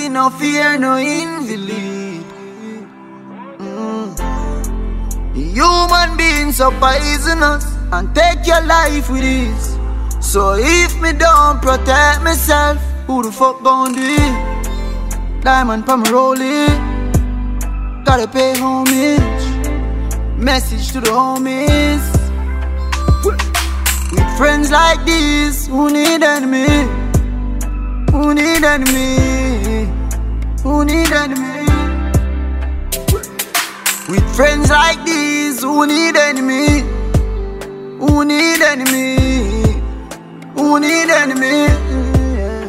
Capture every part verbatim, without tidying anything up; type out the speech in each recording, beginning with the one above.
me no fear no invalid. mm. Human beings so poisonous and take your life with ease. So if me don't protect myself, who the fuck gon' do it? Diamond pa me rolling, gotta pay homage. Message to the homies. With friends like these, who need enemy? Who need enemy? Who need enemy? With friends like these, who need enemy? Who need enemy? Who need enemy? Yeah.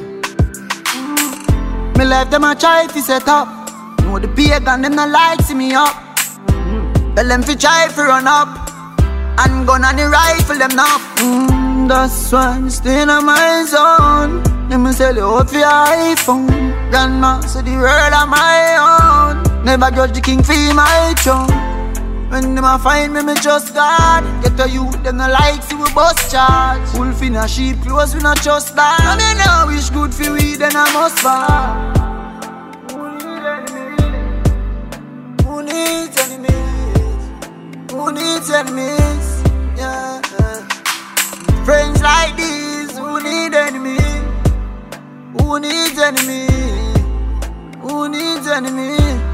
Me life them a try to set up. Know the pagan them not like see me up. Tell them fi try fi run up, and gun and the rifle them now. Mm, that's why I'm staying on my zone. Let me sell you out for your iPhone. Grandma, so the world on my own. Never judge the king for my throne. When them a find me, me trust God. Get to you, them no like see we bust charge. Wolf in a sheep clothes, we not trust that. I mean now wish good for we, then I must fall. Who needs enemies? Who needs enemies? Yeah. Friends like these, who need enemies? Who needs enemy? Who needs enemy?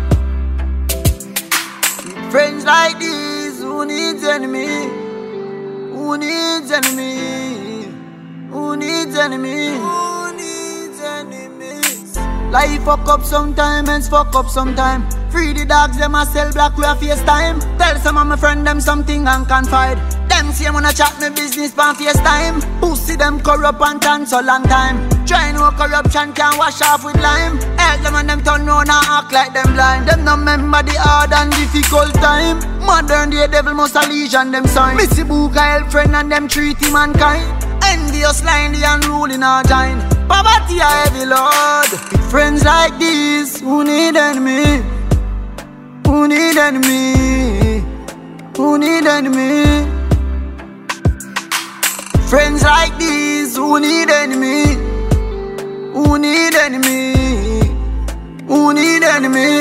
Friends like these, who needs enemy? Who needs enemy? Who needs enemy? Who needs enemies? Life fuck up sometime, and fuck up sometime. Free the dogs, them a sell black, we a FaceTime. Tell some of my friend them something and confide. Them see wanna chat me business pan FaceTime. Pussy them corrupt and dance so long time. Try no corruption can wash off with lime. Help them and them turn round and act like them blind. Them no remember the hard and difficult time. Modern day devil must a legion them sign. Missy Book a help friend and them treat him mankind. Envious line the unruly now join. Poverty a heavy load. With friends like these, who need enemy? Who need enemy? Who need enemy? Friends like these, who need enemy? Who need enemy? Who need enemy?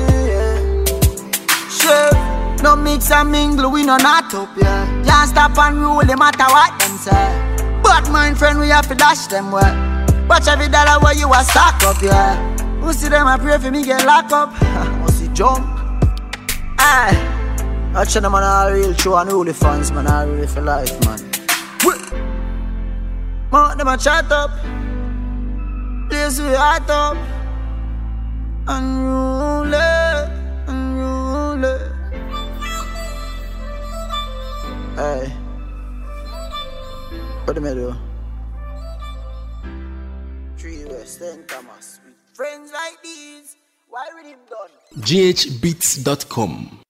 Sure, no mix and mingle, we no not up, yeah. Can't stop and rule, no matter what them say. Bad mind friend, we have to dash them well. Watch every dollar where you a stack up, yeah. Who see them, I pray for me get locked up. Who see jump? Aye, watch them man all real true and really fans, man, all really for life, man. Mount them a chat up, place we heart up, unruly, unruly. Hey, what do I do? Three West, Saint Thomas, with friends like these, why with him done? G H beats dot com